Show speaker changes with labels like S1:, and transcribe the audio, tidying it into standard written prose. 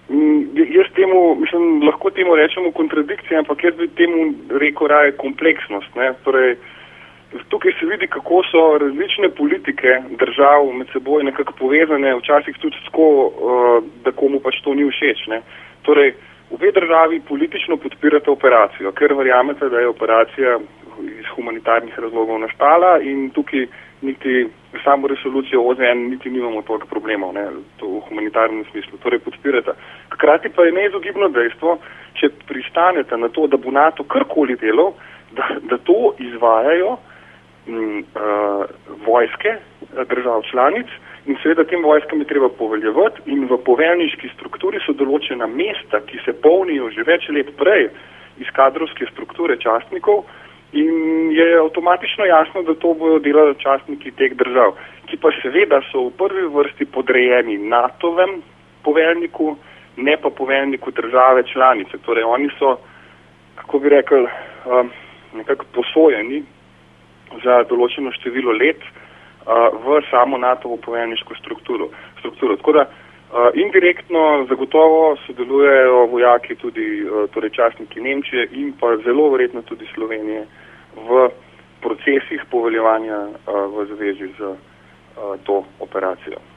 S1: Jaz temu, mislim, lahko temu rečemo kontradikcija, ampak jaz bi temu rekel raje kompleksnost. Ne? Torej, tukaj se vidi, kako so različne politike držav med seboj nekako povezane, včasih tudi tako, da komu pač to ni všeč. Ne? Torej, obe državi politično podpirate operacijo, ker verjamete, da je operacija iz humanitarnih razlogov nastala in tukaj niti samo resolucijo OZN niti nimamo toliko problemov, ne, to v humanitarnem smislu, torej podpirate. Hkrati pa je neizogibno dejstvo, če pristanete na to, da bo NATO karkoli delal, da to izvajajo vojske držav članic in seveda tem vojskam je treba poveljevati in v poveljniški strukturi so določena mesta, ki se polnijo že več let prej iz kadrovske strukture častnikov in je avtomatično jasno, da to bodo delali častniki teh držav, ki pa seveda so v prvi vrsti podrejeni NATO-vem poveljniku, ne pa poveljniku države članice. Torej oni so, kako bi rekel, nekako posojeni za določeno število let v samo NATO-vo poveljniško strukturo. Tako da indirektno zagotovo sodelujejo vojaki tudi torej častniki Nemčije in pa zelo verjetno tudi Slovenije v procesih poveljevanja v zvezi z to operacijo.